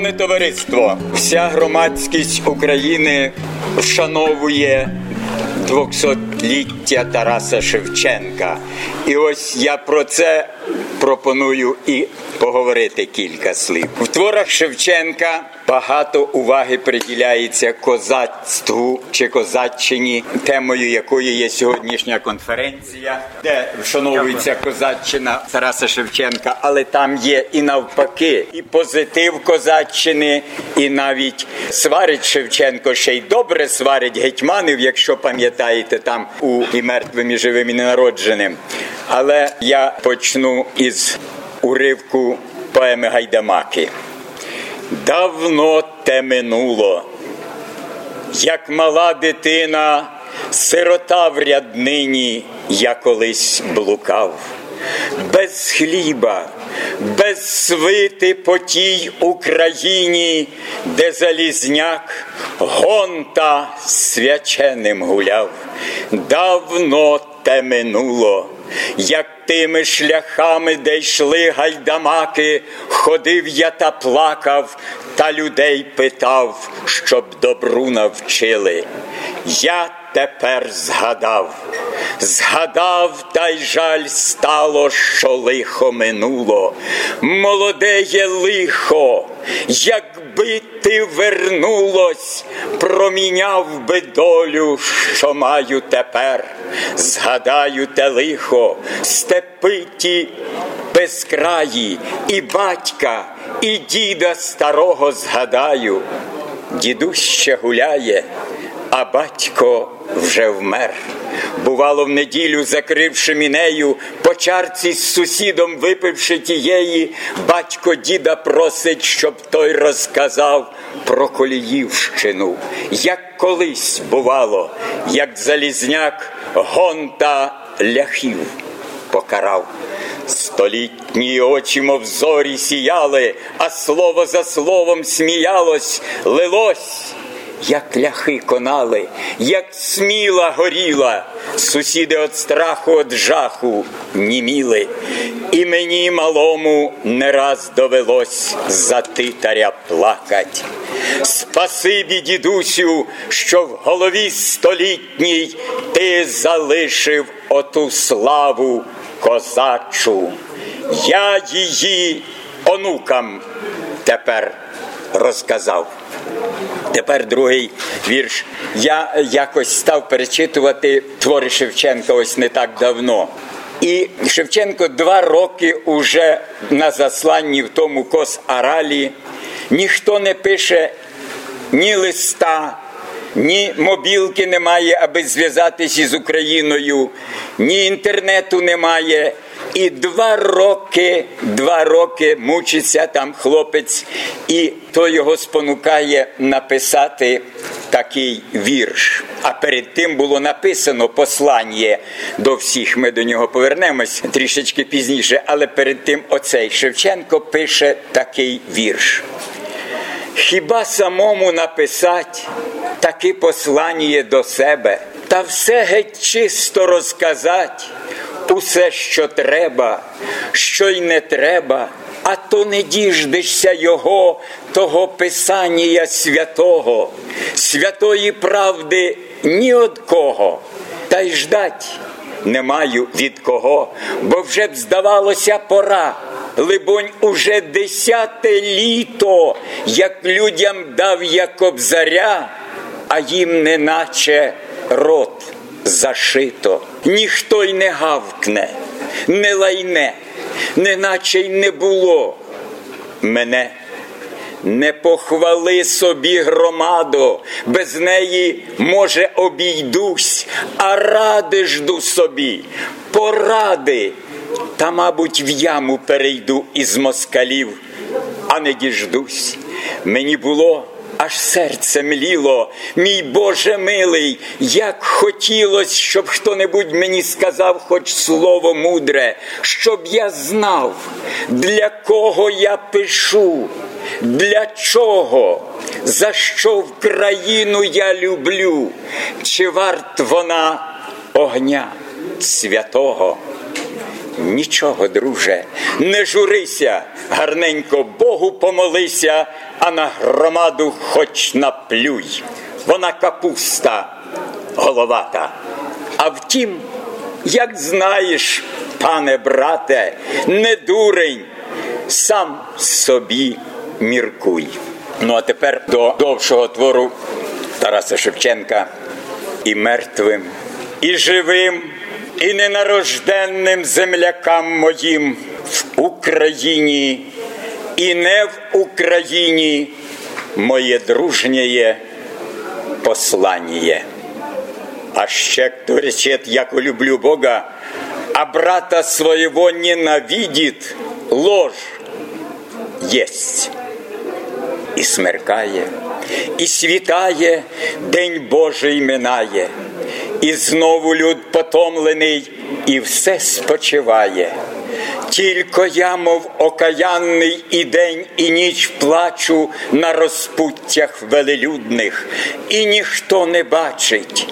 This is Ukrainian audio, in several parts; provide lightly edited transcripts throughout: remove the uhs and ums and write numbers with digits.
Шановне товариство, вся громадськість України вшановує 200-ліття Тараса Шевченка. І ось я про це пропоную і поговорити кілька слів. В творах Шевченка багато уваги приділяється козацтву чи козаччині, темою якої є сьогоднішня конференція, де вшановується козаччина Тараса Шевченка, але там є і навпаки, і позитив козаччини, і навіть сварить Шевченко, ще й добре сварить гетьманів, якщо пам'ятаєте, там у «І мертвим, і живим, і ненародженим». Але я почну із уривку поеми «Гайдамаки». Давно те минуло, як мала дитина, сирота в ряднині, я колись блукав. Без хліба, без свити по тій Україні, де Залізняк гонта свяченим гуляв. Давно те минуло, як тими шляхами, де йшли гайдамаки, ходив я та плакав, та людей питав, щоб добру навчили. Я тепер згадав, та й жаль стало, що лихо минуло. Молодеє лихо, якби ти вернулось, проміняв би долю, що маю тепер. Згадаю те лихо, степи ті безкраї, і батька, і діда старого згадаю. Дідусь ще гуляє, а батько вже вмер. Бувало в неділю, закривши мінею, по чарці з сусідом випивши тієї, батько діда просить, щоб той розказав про Коліївщину. Як колись бувало, як Залізняк гонта ляхів покарав. Столітні очі, мов зорі, сіяли, а слово за словом сміялось, лилось. Як ляхи конали, як сміла горіла, сусіди от страху, от жаху німіли. І мені малому не раз довелось за титаря плакать. Спасибі, дідусю, що в голові столітній ти залишив оту славу козачу. Я її онукам тепер розказав. Тепер другий вірш. Я якось став перечитувати твори Шевченка ось не так давно. І Шевченко 2 роки уже на засланні в тому Кос-Аралі. Ніхто не пише ні листа, ні мобілки немає, аби зв'язатись із Україною, ні інтернету немає. І 2 роки мучиться там хлопець, і то його спонукає написати такий вірш. А перед тим було написано послання до всіх, ми до нього повернемось трішечки пізніше, але перед тим оцей Шевченко пише такий вірш. Хіба самому написать таке послання до себе, та все геть чисто розказать, усе, що треба, що й не треба, а то не діждешся його, того писання святого, святої правди ні од кого, та й ждать не маю від кого, бо вже б здавалося пора, либонь уже 10-те літо, як людям дав я Кобзаря, а їм неначе рот зашито. Ніхто й не гавкне, не лайне, неначе й не було мене. Не похвали собі, громадо, без неї, може, обійдусь, а ради жду собі, поради, та, мабуть, в яму перейду із москалів, а не діждусь. Мені було, аж серце мліло, мій Боже милий, як хотілось, щоб хто-небудь мені сказав хоч слово мудре, щоб я знав, для кого я пишу, для чого, за що в країну я люблю, чи варт вона огня святого. Нічого, друже, не журися, гарненько Богу помолися, а на громаду хоч наплюй. Вона капуста головата. А втім, як знаєш, пане брате, не дурень, сам собі міркуй. Ну а тепер до довшого твору Тараса Шевченка. І мертвим, і живим, і ненарожденним землякам моїм в Україні і не в Україні моє дружнє послання. А ще кто речет, яко люблю Бога, а брата своего ненавидит, ложь есть. І смеркає, і світає, день Божий минає, і знову люд потомлений, і все спочиває. Тільки я, мов окаянний, і день, і ніч плачу на розпуттях велелюдних, і ніхто не бачить,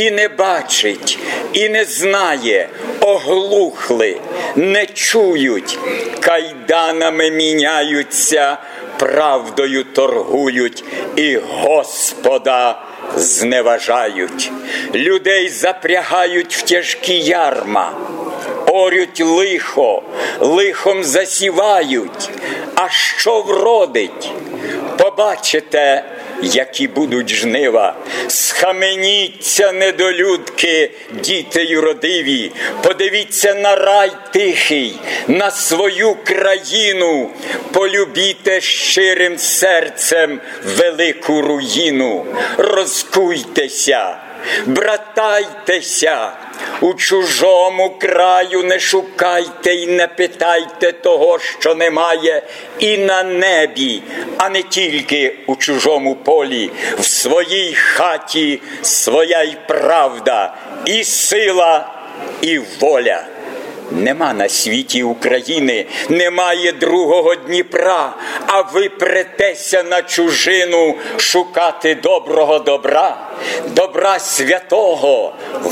і не знає, оглухли, не чують, кайданами міняються, правдою торгують і Господа зневажають. Людей запрягають в тяжкі ярма, орють лихо, лихом засівають, а що вродить? Побачите, які будуть жнива. Схаменіться, недолюдки, діти юродиві, подивіться на рай тихий, на свою країну, полюбіте щирим серцем велику руїну. Розкуйтеся, братайтеся, у чужому краю не шукайте й не питайте того, що немає і на небі, а не тільки у чужому полі. В своїй хаті своя й правда, і сила, і воля. Нема на світі України, немає другого Дніпра, а ви претеся на чужину шукати доброго добра, добра святого,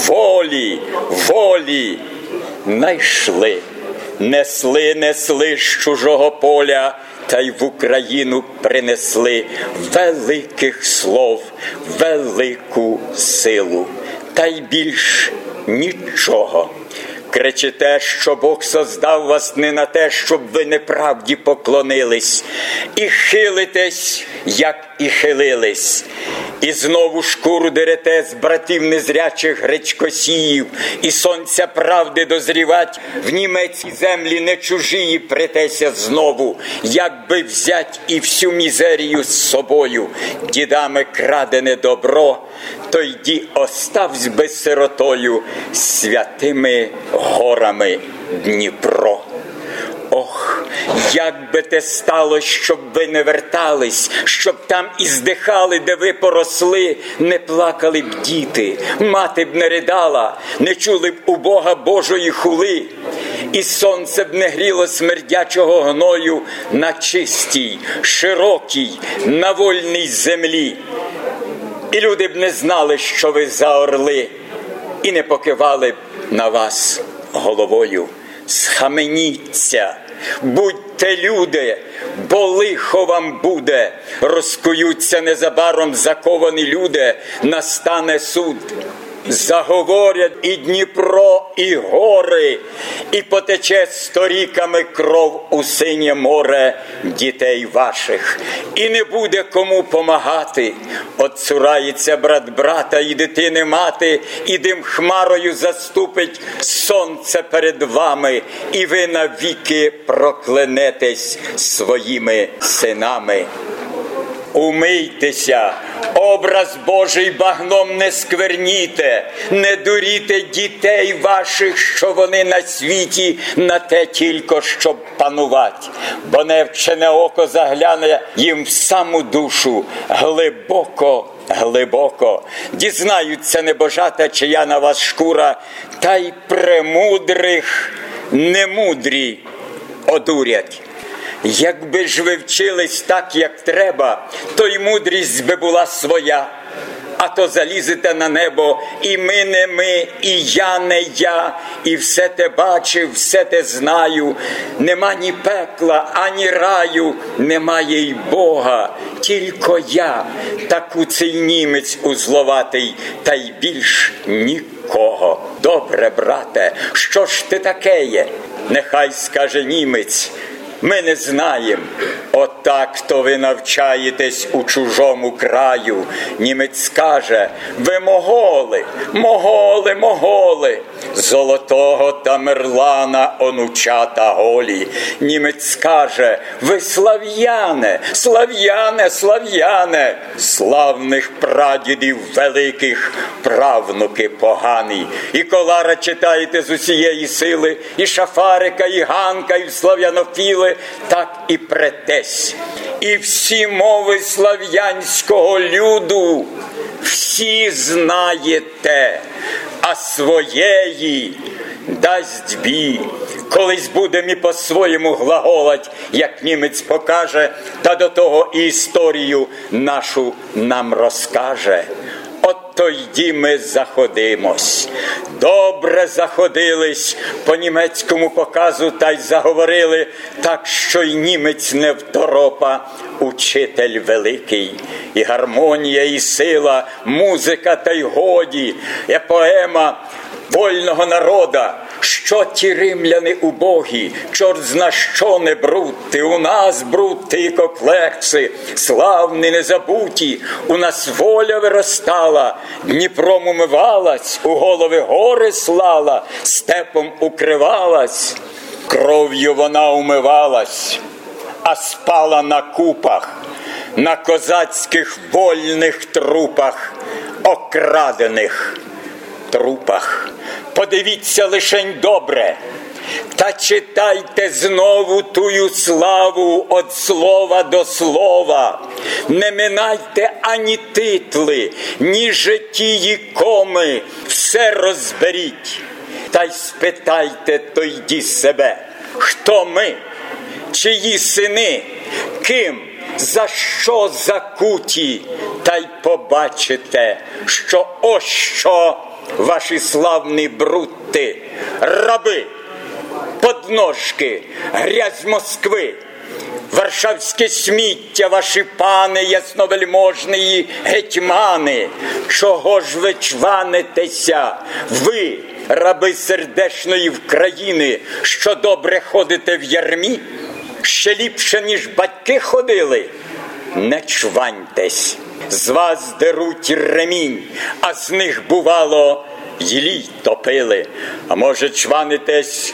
волі. Найшли, несли з чужого поля, та й в Україну принесли великих слов, велику силу, та й більш нічого. Кричите, що Бог создав вас не на те, щоб ви неправді поклонились, і хилитесь, як і хилились. І знову шкуру дерете з братів незрячих гречкосіїв, і сонця правди дозрівать в німецькій землі не чужії претеся знову, як би взять і всю мізерію з собою. Дідами крадене добро, то йди оставсь би сиротою святими горами Дніпро. Ох, як би те стало, щоб ви не вертались, щоб там і здихали, де ви поросли, не плакали б діти, мати б не ридала, не чули б у Бога Божої хули, і сонце б не гріло смердячого гною на чистій, широкій, на вольній землі. І люди б не знали, що ви за орли, і не покивали б на вас головою. Схаменіться, будьте люди, бо лихо вам буде. Розкуються незабаром заковані люди, настане суд. Заговорять і Дніпро, і гори, і потече сторіками кров у синє море дітей ваших. І не буде кому помагати. Отцурається брат брата, і дитини мати, і дим хмарою заступить сонце перед вами, і ви навіки проклянетесь своїми синами. Умийтеся, образ Божий багном не скверніте, не дуріте дітей ваших, що вони на світі на те тільки, щоб панувати. Бо невчене око загляне їм в саму душу глибоко. Дізнаються небожата, чия на вас шкура, та й премудрих немудрі одурять. Якби ж ви вчились так, як треба, то й мудрість би була своя. а то залізете на небо, і ми не ми, і я не я, і все те бачив, все те знаю. Нема ні пекла, ані раю, немає й Бога, тільки я, так цей німець узловатий, та й більш нікого. Добре, брате, що ж ти таке є? Нехай скаже німець, ми не знаєм. Отак то ви навчаєтесь у чужому краю. Німець скаже, ви моголи, моголи, моголи, Золотого Тамерлана онучата голі. Німець скаже, ви слав'яне, слав'яне, слав'яне, славних прадідів великих правнуки погані. І Колара читаєте з усієї сили, і Шафарика, і Ганка, і слав'янофіли, так і претесь. І всі мови слав'янського люду всі знаєте, а своєї дасть бій. Колись будем і по-своєму глаголать, як німець покаже, та до того і історію нашу нам розкаже. От тоді ми заходимось. Добре заходились по німецькому показу, та й заговорили, так що й німець не второпа, учитель великий. І гармонія, і сила, музика та й годі, і поема вольного народа. Що ті римляни убогі, чорт зна що не брути, у нас брути комплекси, славні незабуті, у нас воля виростала, Дніпром умивалась, у голови гори слала, степом укривалась, кров'ю вона умивалась, а спала на купах, на козацьких вольних трупах, окрадених трупах. Подивіться лишень добре, та читайте знову тую славу од слова до слова. Не минайте ані титли, ні житії коми, все розберіть. Та й спитайте тоді себе, хто ми, чиї сини, ким, за що закуті, та й побачите, що ось що ваші славні брути, раби, подножки, грязь Москви, варшавське сміття, ваші пани, ясновельможні гетьмани. Чого ж ви чванитеся? Ви, раби сердешної України, що добре ходите в ярмі? Ще ліпше, ніж батьки ходили? Не чваньтесь. З вас деруть ремінь, а з них, бувало, й лій топили. А може, чванитесь,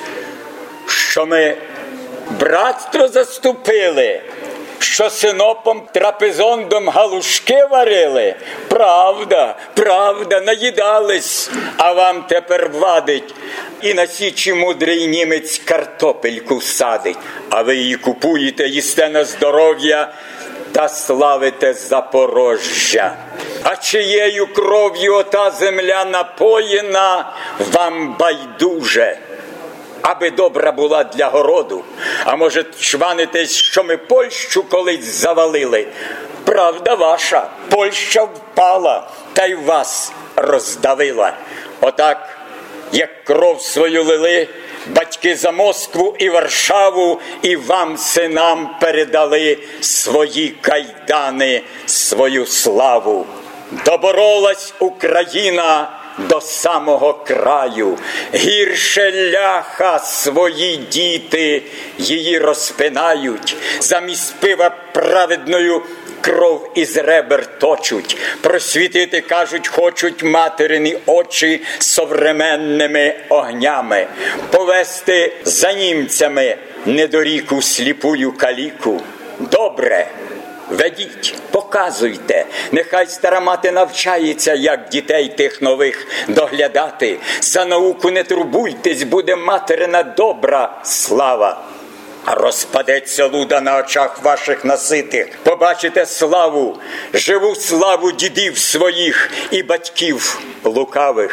що ми братство заступили, що синопом трапезондом галушки варили? Правда, правда, наїдались, а вам тепер вадить. І на січі мудрий німець картопельку садить, а ви її купуєте, їсте на здоров'я та славите Запорожжя. А чиєю кров'ю ота земля напоєна, вам байдуже, аби добра була для городу. А може, чванитесь, що ми Польщу колись завалили? Правда ваша, Польща впала, та й вас роздавила. Отак, як кров свою лили батьки за Москву і Варшаву, і вам, синам, передали свої кайдани, свою славу. Доборолась Україна до самого краю. Гірше ляха свої діти її розпинають. Замість пива праведною кров із ребер точуть. Просвітити, кажуть, хочуть материні очі современними огнями. Повести за німцями недоріку сліпую каліку. Добре, ведіть, показуйте. Нехай стара мати навчається, як дітей тих нових доглядати. За науку не турбуйтесь, буде материна добра слава. А розпадеться луда на очах ваших наситих. Побачите славу, живу славу дідів своїх і батьків лукавих.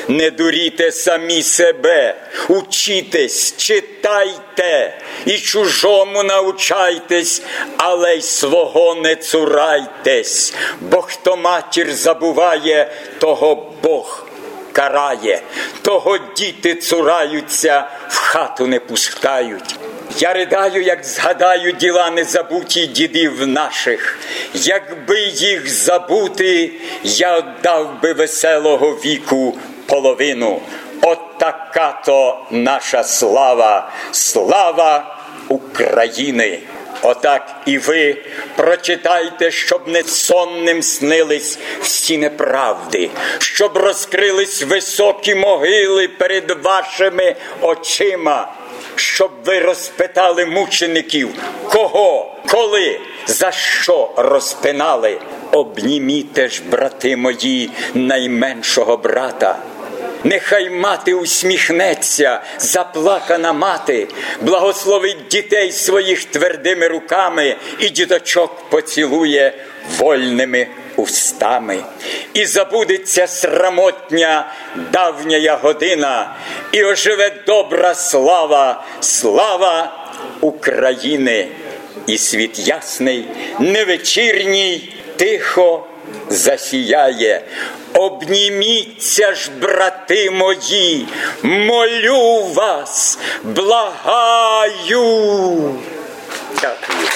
Не дуріте самі себе, учітесь, читайте і чужому научайтесь, але й свого не цурайтесь, бо хто матір забуває, того Бог карає, того діти цураються, в хату не пускають. Я ридаю, як згадаю діла незабуті дідів наших. Якби їх забути, я отдав би веселого віку половину. От така-то наша слава, слава України. Отак і ви прочитайте, щоб не сонним снились всі неправди, щоб розкрились високі могили перед вашими очима, щоб ви розпитали мучеників, кого, коли, за що розпинали. Обніміте ж, брати мої, найменшого брата. Нехай мати усміхнеться, заплакана мати, благословить дітей своїх твердими руками і діточок поцілує вольними устами. І забудеться срамотня давняя година, і оживе добра слава, слава України. І світ ясний, невечірній, тихо засіяє. Обніміться ж, брати мої, молю вас, благаю. Дякую.